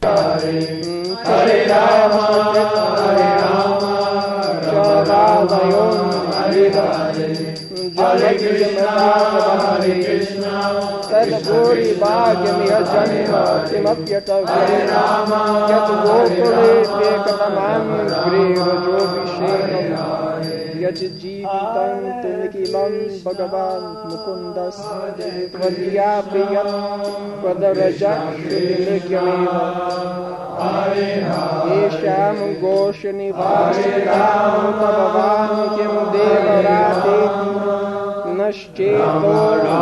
Hare Rama, Hare Rama, Hare Krishna, Hare Krishna, Tadburi bhagyamiha janma kimapyatavya yat gokule ekadamam grihajobhishenam yat jivitam tunikilam bhagavan mukundas tvadyapiyat tvadarajashunikyameva yesham goshanivasyanam bhagavan kim devarati nashcheto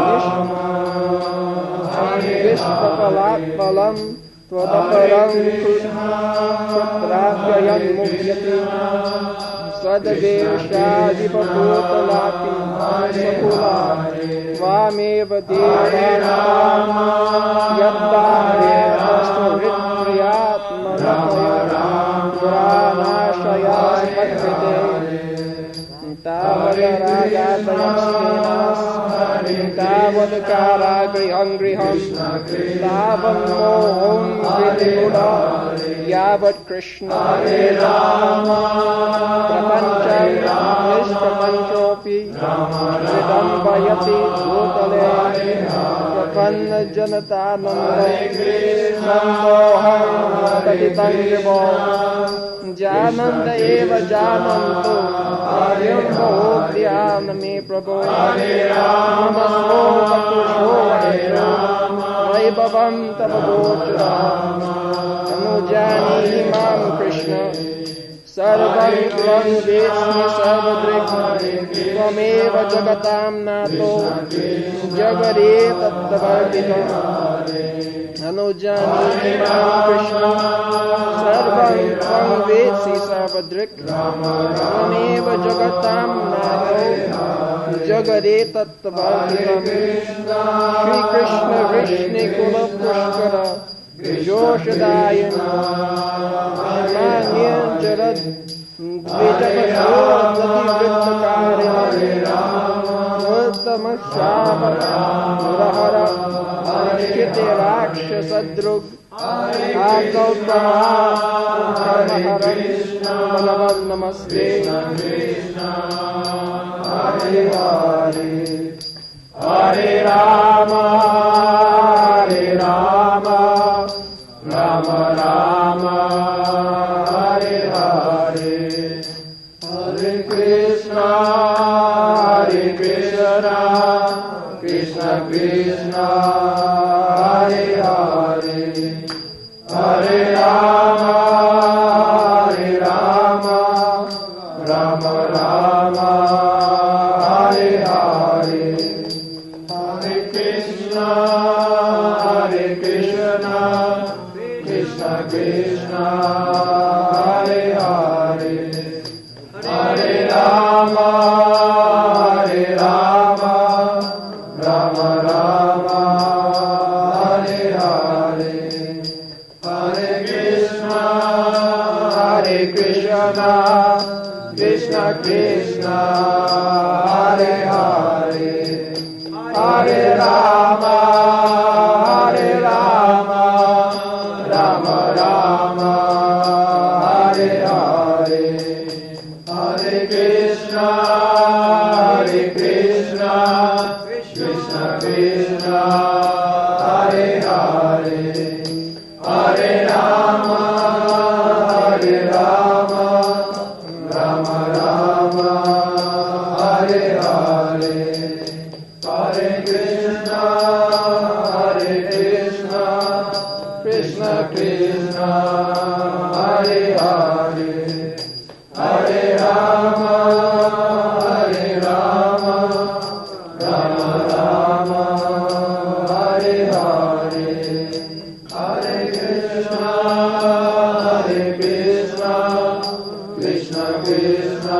Vishvapalatvalam Tvadaparam Kutrapyayan Muhyati Sadadeshadipaputalapi Sakula Vameva Devanam Yadvare Vastavritriyatmanataya Puranashaya Patvite Tavadaragatayamstenas Tavadakaragriham griham Tavam moham vidhuda Yavat Krishna Prapancham Nishprapanchopi Vidambayati Bhutale Prapanna Janatananda Nandoham Taditam Vivo Jananda eva jananto Aryam bhodhyam me prabhu Namasko patusho Vaibhavam tava gochara Anujani imam Krishna Sarvam tvam vesmi sarvadrik Tvameva jagatam nato Jagare tattvavitam Anujani imam Krishna Sarvam tvam vesi sarvadrik Tvameva jagatam nato Jagare tattvavitam Shri Krishna Vrishni Kula Pushkara Joshadayan Manyan Jarad Vijamasura Murahara Kite Rakshasadrug Akalpama Karmaharam Bhagavan Namaste Hare Hare Hare Rama Hare Rama Rama Rama Hare Hare Hare Krishna Hare Krishna Krishna Krishna Hare Hare Hare Rama Hare Rama Rama Rama Hare Hare Hare Krishna Hare Krishna Krishna Krishna Hare Hare Hare Rama Hare Rama Rama Rama Hare Hare Hare Krishna Hare Krishna Krishna Krishna Hare Hare Hare Rama Hare Rama Rama Rama Hare Hare Hare Krishna Hare Krishna Krishna Krishna Hare Hare Hare Rama Hare Rama Rama Rama Hare Hare Hare Krishna Hare Krishna Krishna Krishna Hare Hare Hare Rama Hare Rama Rama Rama Hare Hare Hare Krishna Hare Krishna Krishna Krishna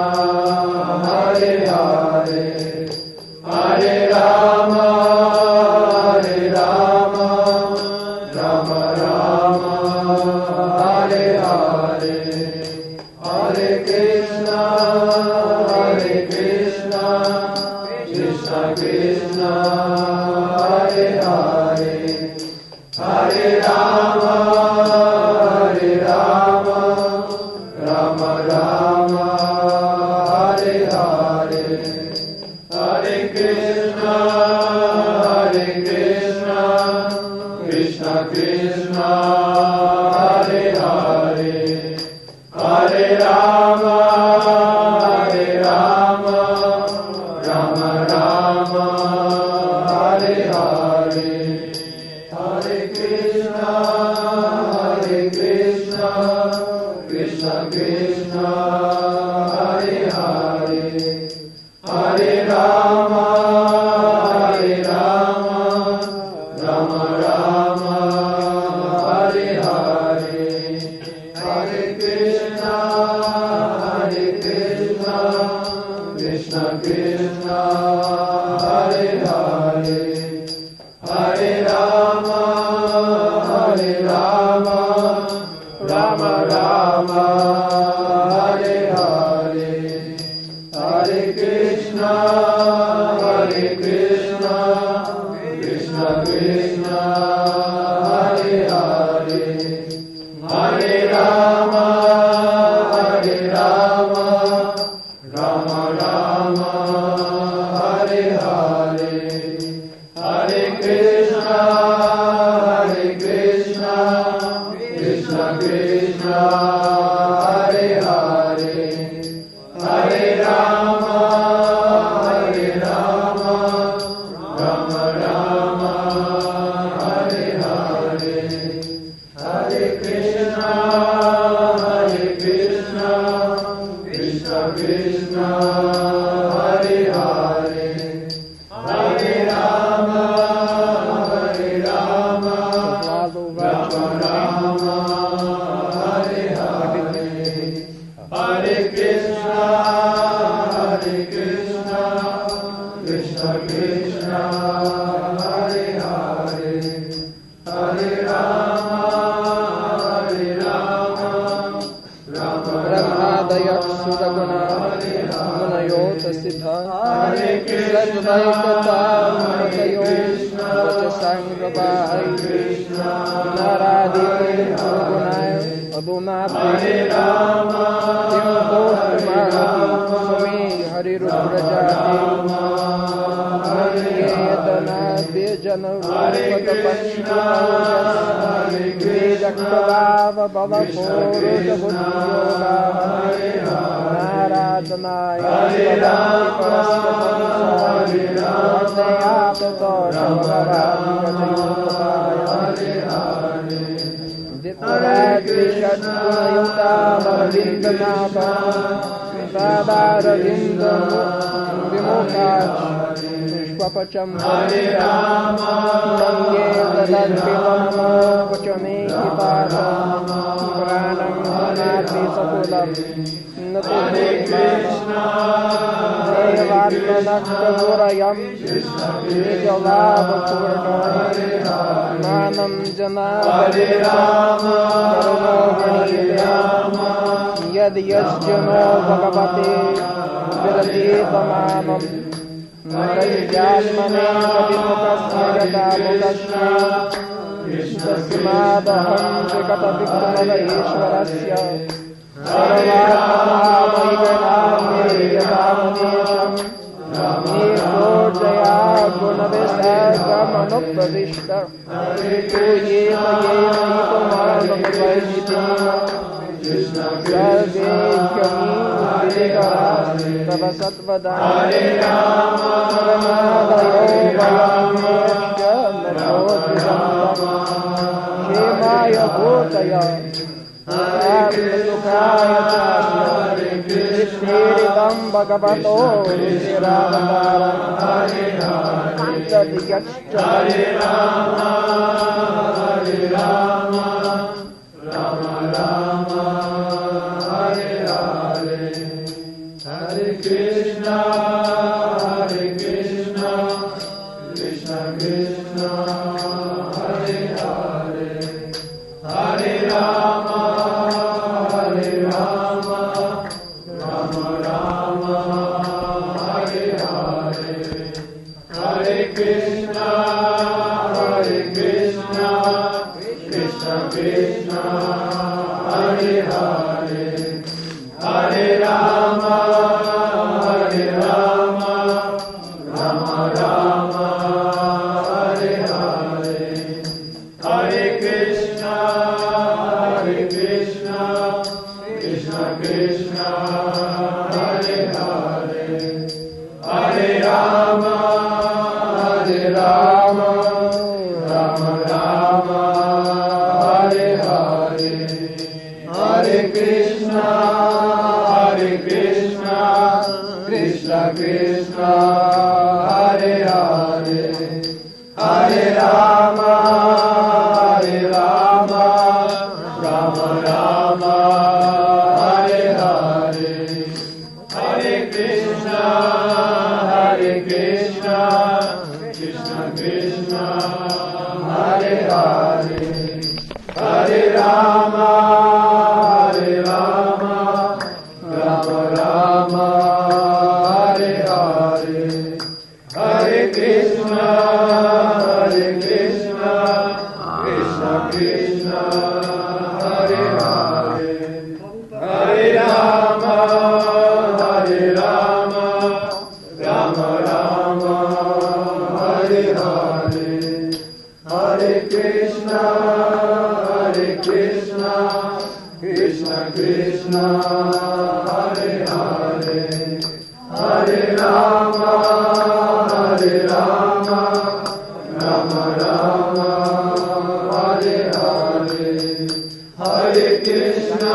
Hare Hare Hare Rama Hare Rama Rama Rama Hare Hare Hare Krishna Hare Krishna Krishna Krishna Hare Hare Hare Rama Rama, Hare Hare, Hare Krishna, Krishna Krishna, Hare Hare, Hare Rama, Rama Rama, Hare Hare, Hare Krishna, Krishna Krishna, Hare Hare, Hare Rama, Rama Rama, Hare Hare, Hare Krishna, Krishna Krishna, Hare Hare, Hare Rama, Rama Rama, Hare Hare, Hare Krishna, Krishna Krishna, Hare Hare, Hare Rama, Brahmadaya Sudaguna Munayota Siddha Sadvaikata Matayo Vachasangravai Naradite Gurugunaya Adunabhi Kim Dostumahati Sumi Harirudrajati Yedana Vijana Rupatapashinajas Vedaktavava Bhava Puruja Buddhyoga Naradhanaya Bhavanti Parasya Pansari Vardayapata Shavavadi Gajayutapaya Ditvarajvishat Gunayuta Varavindamabha Vadaravindam Vimukhat Vishwapacham Nange Dadadvilamamo Vachame Kipata Pranam Hanati Sakulam Natudhi Devatmanakavurayam Nijalabhapurna Manam Janabhadisham Karuno Ganidhyam Yad Yajjano Bhagavate Viraditamanam Narayatmane Kadimukasya Yadamukasya Tasmadaham Jagata Vikramada Ishwarasya Sarvatmanamayiganamyayadamanesham Nirgojaya Gunavisagamanopravishta Tuyeta Yena Itumanamavaijitima Sarve Hyami Vidikara Tavasatvadana Ramadayo Vayamyashya Nachodvidantam Shemaya Bhutaya Sukaya Chasya Shiritam Bhagavato Ruchiravataram Tadiyachcha Hare Rama, Rama Rama, Hare Hare, Hare Krishna, Krishna Krishna, Hare Hare, Hare Rama, Rama Rama, Hare Hare, Hare Krishna, Krishna Krishna, Hare Hare, Hare Rama, Rama Rama, Hare Hare, Hare Krishna, Krishna Krishna, Hare Hare, Hare Rama, Rama Rama, Hare Hare, Hare Krishna, Krishna Krishna, Hare Hare, Hare Rama, Rama Rama, Hare Hare, Hare Krishna, Krishna Krishna, Hare Hare, Hare Rama, Krishna, Krishna Krishna, Hare Hare, Hare Rama, Rama Rama, Hare Hare, Hare Krishna,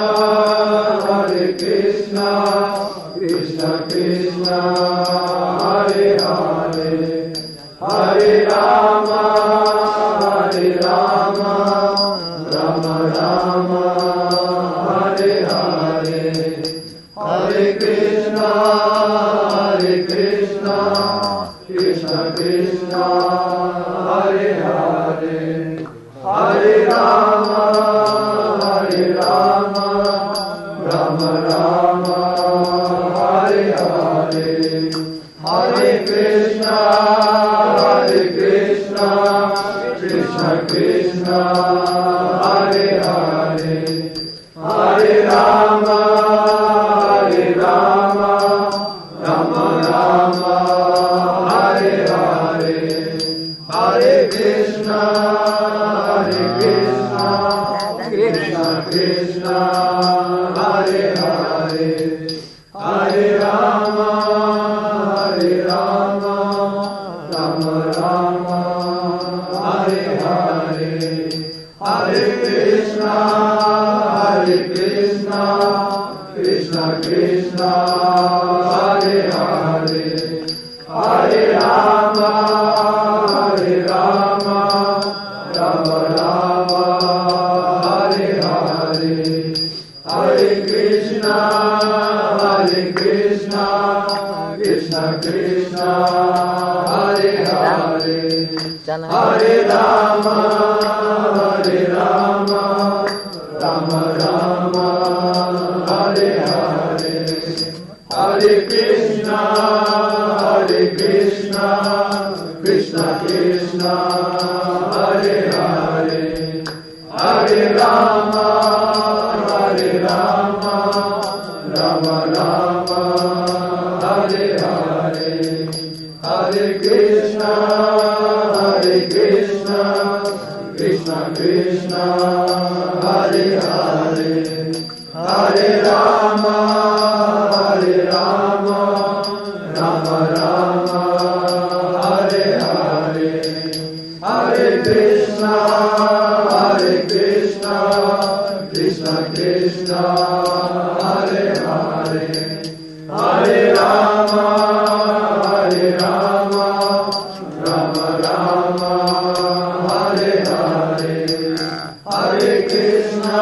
Krishna Krishna, Hare Hare, Hare Rama, Rama Rama, Hare Hare, Hare Krishna, Krishna Krishna, Hare Hare, Hare Rama, Rama Rama, Hare Hare, Hare Krishna, Krishna Krishna, Hare Hare, Hare Rama, Rama Rama, Hare Hare, Hare Krishna, Krishna Krishna, Hare Hare, Hare Rama, Rama Rama, Hare Hare, Hare Krishna, Krishna Krishna, Hare Hare, Hare Rama, Rama Rama, Hare Hare, Hare Krishna, Krishna Krishna, Hare Hare, Hare Rama, Rama Rama, Hare Hare, Hare Krishna, Krishna Krishna, Hare Hare, Hare Rama, Rama Rama, Hare Hare, Hare Krishna, Krishna Krishna, Hare Hare, Hare Rama, Rama Rama, Hare Hare, Hare Krishna, Krishna Krishna, Hare Hare, Hare Rama, Rama Rama, Hare Hare, Hare Krishna,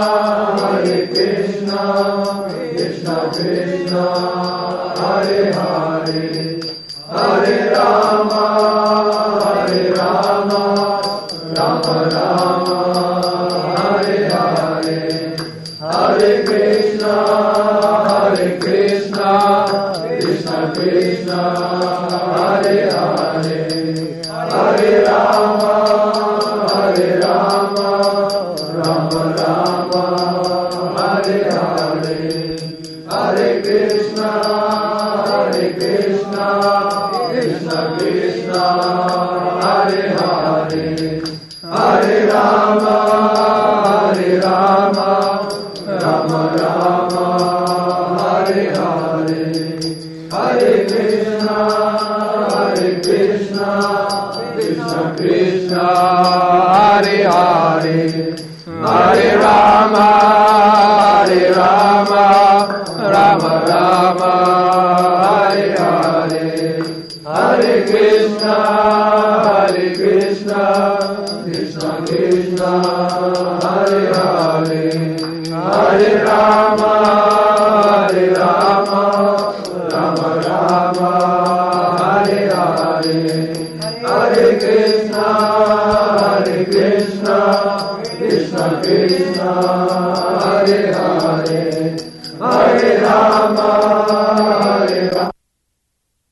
Krishna Krishna, Hare Hare, Hare Rama, Rama Rama, Hare Hare, Hare Krishna, Krishna Krishna, Hare Hare, Hare Rama, Rama Rama, Hare Hare, Hare Krishna, Krishna Krishna, Hare Hare, Hare Rama, Rama Rama, Hare Hare, Hare Krishna, Krishna Krishna, Hare Hare, Hare Rama, Rama Rama, Hare Hare, Hare Krishna, Krishna Krishna, Hare Hare, Hare Rama, Rama Rama, Hare Hare, Hare Krishna, Krishna Krishna, Hare Hare, Hare Rama,